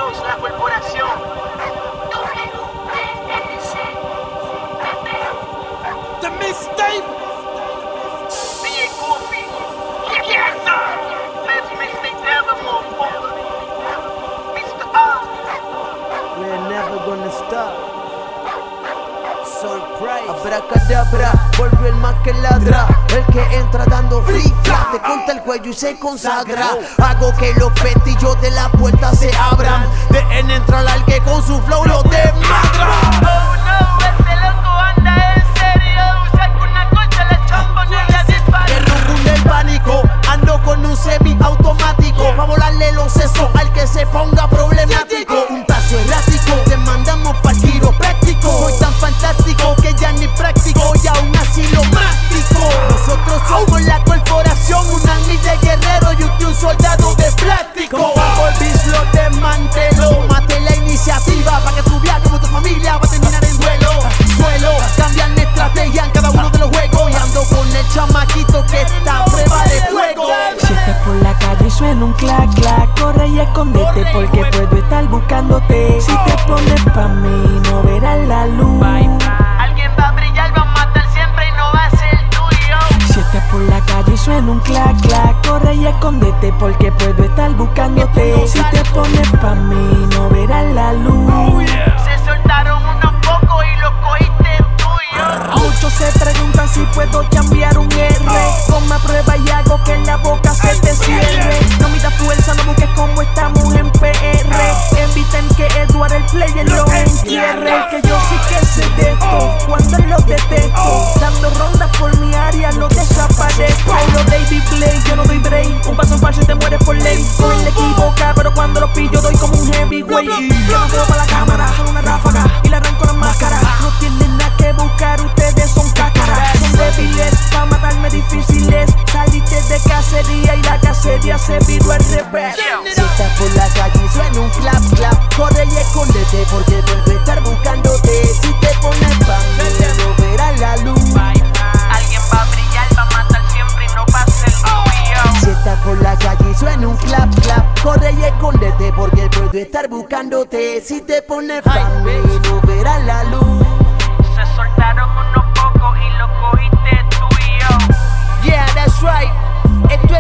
Somos la corporación. The mistake. DJ Goofy. Yes, sir. Let's mistake never more forward. Mr. R. We're never gonna stop. Surprise. Abracadabra, volvió el más que ladra. El que entra dando free flat, te corta el cuello y se consagra. Hago que los petillos de la puerta se abran. Dejen entrar al que con su flow lo desmadra. Oh no, ese loco anda en serio. Saca una concha, la chamba no la dispara. Que rumbo el pánico, ando con un semiautomático. Pa' volarle los sesos al que se ponga problemático. Un paso errático, te mandamos pa'l quiropráctico. Soy tan fantástico que ya ni práctico y aún así lo mástico. Nosotros somos la corporación, un army de guerreros y usted un soldado de plástico. Bajo el bis lo desmantelo, mate la iniciativa pa' que tu viaje como tu familia va a terminar en duelo. Suelo, cambian estrategia en cada uno de los juegos y ando con el chamaquito que está a prueba de fuego. Si estás por la calle y suena un clac clac, corre y escóndete porque puedo estar buscándote. Si te pones pa' mí no verás la luz. Alguien va a brillar, va a matar siempre y no va a ser tuyo. Si estás por la calle y suena un clac clac, corre y escóndete porque puedo estar buscándote. Si te pones pa' mí no verás la luz. Se soltaron unos pocos y los cogiste tuyo. Muchos se preguntan si puedo cambiar un R. Ponme a prueba y hago que en la boca se te cierre. No midas fuerza, no busques como estamos en PR. Eviten que Edward el player lo entierre. Que yo sí que sé de esto, cuando lo detecto. Dando rondas por mi área lo desaparezco. Lo David Blake, yo no doy break. Un paso en falso y te mueres por ley. Con él equivoca, pero cuando lo pillo doy como un heavyweight. Yo no veo para la cámara, son una ráfaga y le arranco la máscara. No tienen nada que buscar, ustedes son cácaras. Son débiles, pa' matarme difíciles. Saliste de cacería y la cacería se viró al revés. Si estás por la calle y suena un clap clap, corre y escóndete porque vuelvo a estar buscándote. Si te pones pa' mí no verás la luz. Alguien va a brillar, va a matar siempre y no va a ser tuyo. Si estás por la calle y suena un clap clap, corre y escóndete porque puedo estar buscándote. Si te pones pa' mí no verás la luz. Se soltaron unos pocos y los cogiste tuyo. Yeah, that's right. Esto es